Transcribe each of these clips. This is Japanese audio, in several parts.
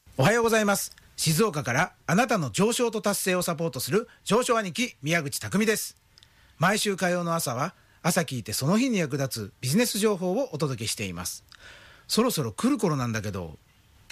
おはようございます。静岡からあなたの上昇と達成をサポートする上昇兄貴宮口匠です。毎週火曜の朝は朝聞いてその日に役立つビジネス情報をお届けしています。そろそろ来る頃なんだけど、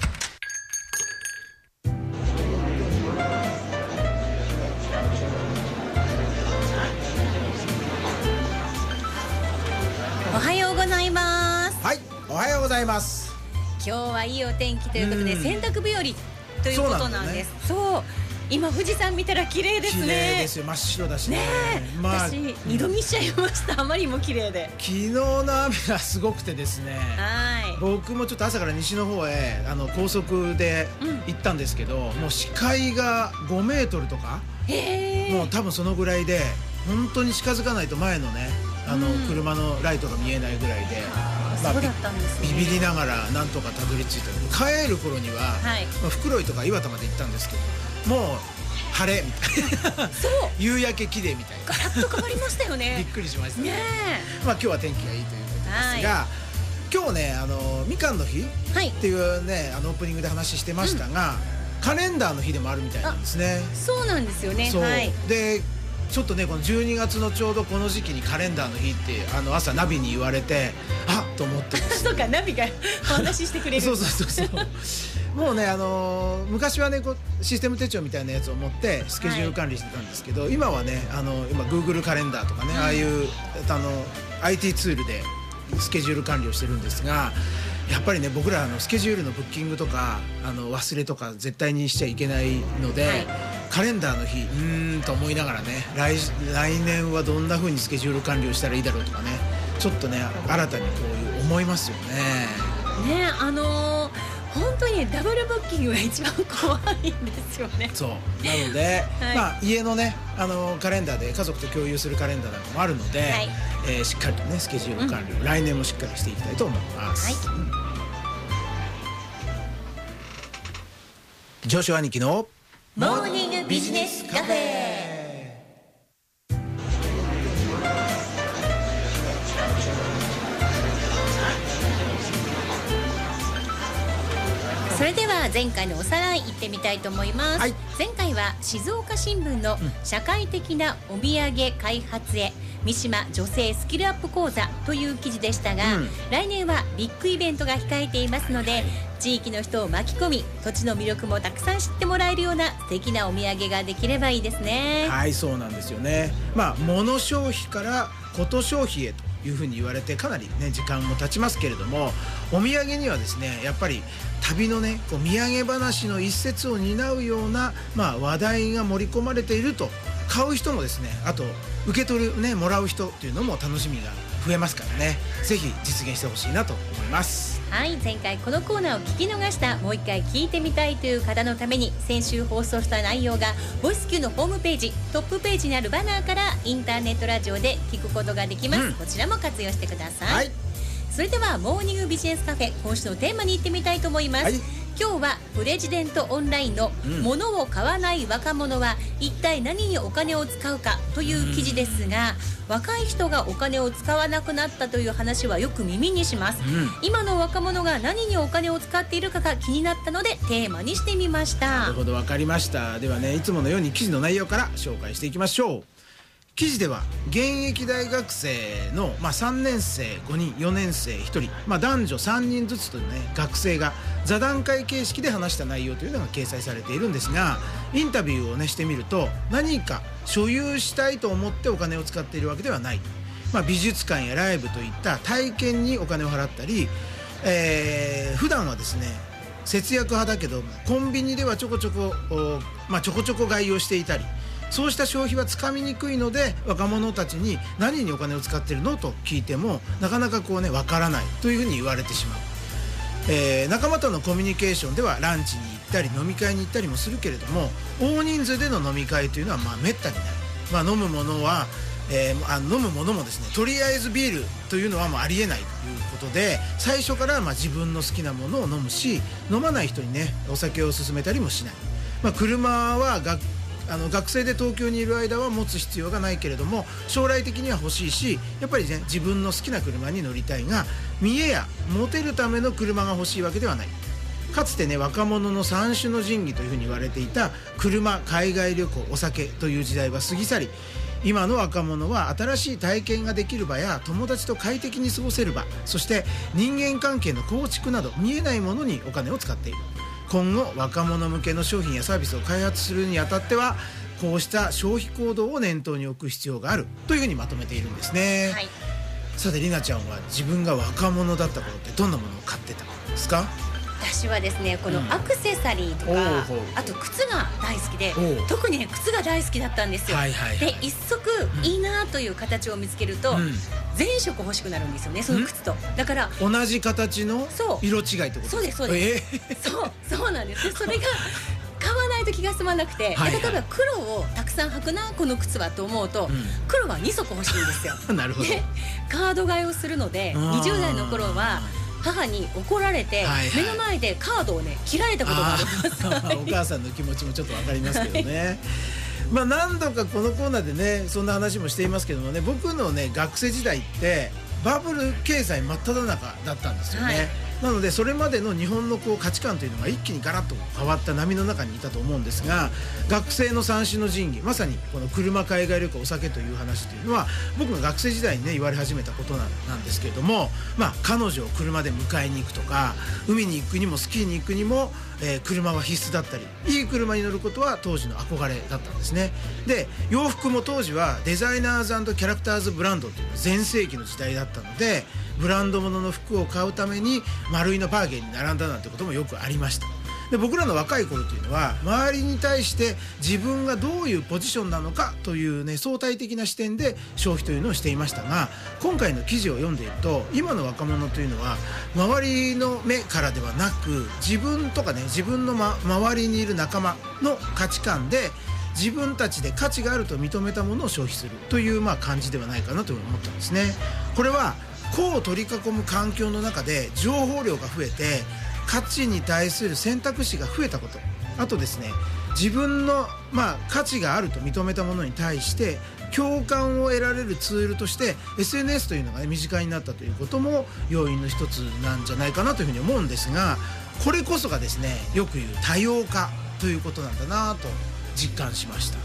おはようございます。 はい、おはようございます。 今日はいいお天気ということで洗濯日和ということなんです。そう、今富士山見たら綺麗ですね。 綺麗ですよ、真っ白だしね。 私二度見しちゃいました。あまりにも綺麗で。 昨日の雨がすごくてですね、僕もちょっと朝から西の方へ高速で行ったんですけど、もう視界が5メートルとか、もう多分そのぐらいで、本当に近づかないと前のね車のライトが見えないぐらいで、 そうだったんですね。 ビビりながらなんとかたどり着いた。帰る頃には、袋井とか岩田まで行ったんですけど、もう晴れみたいなそう夕焼け綺麗みたいな、 ガラッと変わりましたよね。 びっくりしましたね。今日は天気がいいということですが、今日ねみかんの日っていうねオープニングで話してましたが、カレンダーの日でもあるみたいなんですね。 そうなんですよね。 でちょっとね、この12月のちょうどこの時期にカレンダーの日って朝ナビに言われて、あっと思ってですねそうか、ナビがお話ししてくれるそうもうね昔はねシステム手帳みたいなやつを持ってスケジュール管理してたんですけど、今はね今 Google カレンダーとかね、ああいうIT ツールでスケジュール管理をしてるんですが、やっぱりね僕らスケジュールのブッキングとか忘れとか絶対にしちゃいけないので、カレンダーの日と思いながらね、来年はどんな風にスケジュール管理をしたらいいだろうとかね、ちょっとね新たにこういう思いますよね。 本当にダブルブッキングが一番怖いんですよね。 そうなので、家のねカレンダーで家族と共有するカレンダーなんかもあるので、しっかりとねスケジュール管理を来年もしっかりしていきたいと思います。上昇兄貴のモーニングビジネスカフェ。それでは前回のおさらい行ってみたいと思います。前回は静岡新聞の社会的なお土産開発へ三島女性スキルアップ講座という記事でしたが、来年はビッグイベントが控えていますので、地域の人を巻き込み土地の魅力もたくさん知ってもらえるような素敵なお土産ができればいいですね。 はい、そうなんですよね。物消費からこと消費へというふうに言われてかなりね時間も経ちますけれども、お土産にはですねやっぱり旅のね土産話の一節を担うような、話題が盛り込まれていると、買う人もですね、あと受け取るねもらう人っていうのも楽しみが増えますからね、ぜひ実現してほしいなと思います。 はい、前回このコーナーを聞き逃した、もう一回聞いてみたいという方のために、先週放送した内容がボイス Q のホームページトップページにあるバナーからインターネットラジオで聞くことができます。こちらも活用してください。それではモーニングビジネスカフェ、今週のテーマに行ってみたいと思います。今日はプレジデントオンラインの物を買わない若者は一体何にお金を使うかという記事ですが、若い人がお金を使わなくなったという話はよく耳にします。今の若者が何にお金を使っているかが気になったのでテーマにしてみました。 なるほど、わかりました。ではね、いつものように記事の内容から紹介していきましょう。記事では現役大学生の、3年生5人4年生1人、男女3人ずつとね学生が座談会形式で話した内容というのが掲載されているんですが、インタビューをねしてみると、何か所有したいと思ってお金を使っているわけではない、美術館やライブといった体験にお金を払ったり、普段はですね節約派だけどコンビニではちょこちょこ買いをしていたり、そうした消費はつかみにくいので、若者たちに何にお金を使ってるのと聞いてもなかなかわからないというふうに言われてしまう。仲間とのコミュニケーションではランチに行ったり飲み会に行ったりもするけれども、大人数での飲み会というのはめったにない。飲むものもですね、とりあえずビールというのはもうありえないということで、最初から自分の好きなものを飲むし、飲まない人にねお酒を勧めたりもしない。車は学生で東京にいる間は持つ必要がないけれども、将来的には欲しいし、やっぱりね自分の好きな車に乗りたいが、見栄やモテるための車が欲しいわけではない。 かつてね若者の三種の神器というふうに言われていた車、海外旅行、お酒という時代は過ぎ去り、今の若者は新しい体験ができる場や友達と快適に過ごせる場、そして人間関係の構築など見えないものにお金を使っている。今後若者向けの商品やサービスを開発するにあたってはこうした消費行動を念頭に置く必要があるというふうにまとめているんですね、はい。さてりなちゃんは自分が若者だった頃ってどんなものを買ってたんですか？ 私はですねこのアクセサリーとか、あと靴が大好きで、特にね靴が大好きだったんですよ、で一足いいなという形を見つけると、全色欲しくなるんですよね、その靴と。だから同じ形の色違いってことですか？ そうですそうです、そうなんです。それが買わないと気が済まなくて、例えば黒をたくさん履くなこの靴はと思うと、黒は2足欲しいんですよなるほど。 でカード買いをするので20代の頃は母に怒られて、目の前でカードをね切られたことがありますお母さんの気持ちもちょっと分かりますけどね、まあ何度かこのコーナーでねそんな話もしていますけどもね、僕のね学生時代ってバブル経済真っ只中だったんですよね、なのでそれまでの日本のこう価値観というのが一気にガラッと変わった波の中にいたと思うんですが、学生の三種の神器、まさにこの車、海外旅行、お酒という話というのは僕が学生時代にね言われ始めたことなんですけれども、まあ彼女を車で迎えに行くとか海に行くにもスキーに行くにも、車は必須だったり、いい車に乗ることは当時の憧れだったんですね。で洋服も当時はデザイナーズ&キャラクターズブランドという全盛期の時代だったので、ブランド物の服を買うために丸いのバーゲンに並んだなんてこともよくありました。で僕らの若い頃というのは周りに対して自分がどういうポジションなのかというね相対的な視点で消費というのをしていましたが、今回の記事を読んでいると今の若者というのは周りの目からではなく自分とかね自分の、周りにいる仲間の価値観で自分たちで価値があると認めたものを消費するという感じではないかなと思ったんですね。これは個を取り囲む環境の中で情報量が増えて価値に対する選択肢が増えたこと、あとですね自分の価値があると認めたものに対して共感を得られるツールとして SNS というのが、身近になったということも要因の一つなんじゃないかなというふうに思うんですが、これこそがですねよく言う多様化ということなんだなと実感しました。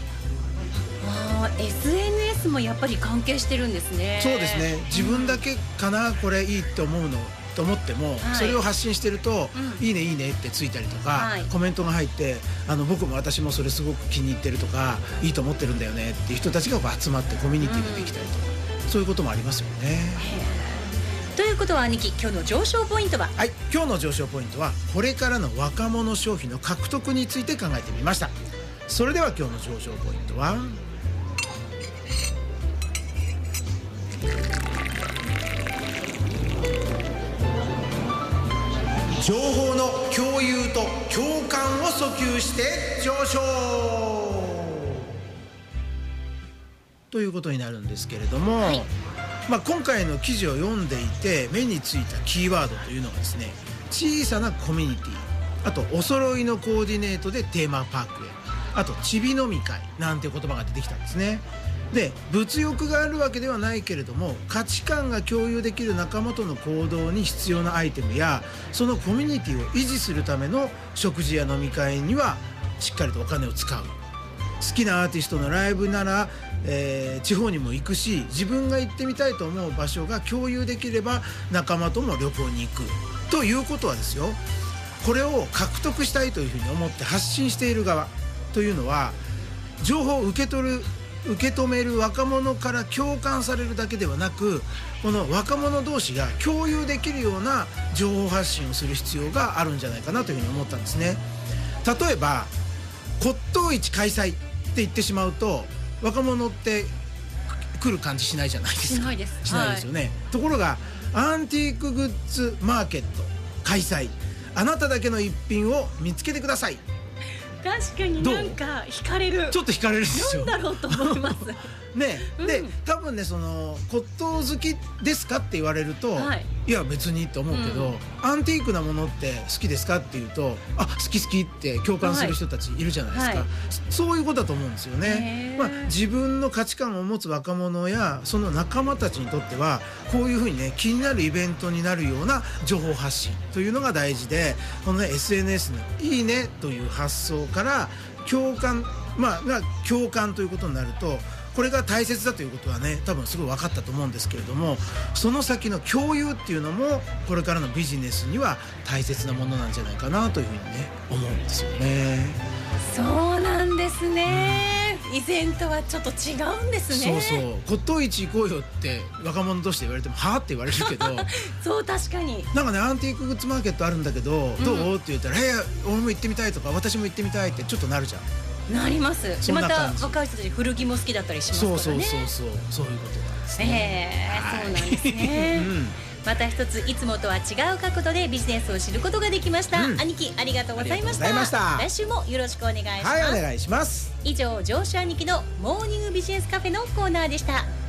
SNS もやっぱり関係してるんですね。 そうですね、自分だけかな、これいいって思うのと思っても、それを発信してると、いいねいいねってついたりとか、コメントが入って僕も私もそれすごく気に入ってるとかいいと思ってるんだよねっていう人たちが集まってコミュニティができたりとか、そういうこともありますよね。 ということは兄貴、今日の上昇ポイントは？ はい、今日の上昇ポイントはこれからの若者消費の獲得について考えてみました。それでは今日の上昇ポイントは情報の共有と共感を訴求して上昇ということになるんですけれども、今回の記事を読んでいて目についたキーワードというのがですね、小さなコミュニティ、あとお揃いのコーディネートでテーマパークへ、あとちび飲み会なんて言葉が出てきたんですね。で物欲があるわけではないけれども価値観が共有できる仲間との行動に必要なアイテムやそのコミュニティを維持するための食事や飲み会にはしっかりとお金を使う。好きなアーティストのライブなら、地方にも行くし、自分が行ってみたいと思う場所が共有できれば仲間とも旅行に行くということはですよ、これを獲得したいというふうに思って発信している側というのは情報を受け止める若者から共感されるだけではなく、この若者同士が共有できるような情報発信をする必要があるんじゃないかなというふうに思ったんですね。例えば骨董市開催って言ってしまうと若者って来る感じしないじゃないですか。しないですよね、ところがアンティークグッズマーケット開催、あなただけの一品を見つけてください。 確かになんか惹かれる。 ちょっと惹かれるんですよ。 なんだろうと思いますね、で多分ねその骨董好きですかって言われると、いや別にって思うけど、アンティークなものって好きですかって言うと、あ好き好きって共感する人たちいるじゃないですか、そういうことだと思うんですよね。自分の価値観を持つ若者やその仲間たちにとってはこういうふうにね気になるイベントになるような情報発信というのが大事で、このね SNS のいいねという発想から共感が共感ということになると、これが大切だということはね多分すごい分かったと思うんですけれども、その先の共有っていうのもこれからのビジネスには大切なものなんじゃないかなというふうにね思うんですよね。 そうなんですね、以前とはちょっと違うんですね。 そうそう、骨董市行こうよって若者として言われてもはあって言われるけどそう確かになんかねアンティークグッズマーケットあるんだけど、どうって言ったら俺も行ってみたいとか私も行ってみたいってちょっとなるじゃん。 なります。でまた若い人たち古着も好きだったりしますからね。そういうことなんですね。 そうなんですね。また一ついつもとは違う角度でビジネスを知ることができました。兄貴ありがとうございました。来週もよろしくお願いします。 はい、お願いします。 以上上司兄貴のモーニングビジネスカフェのコーナーでした。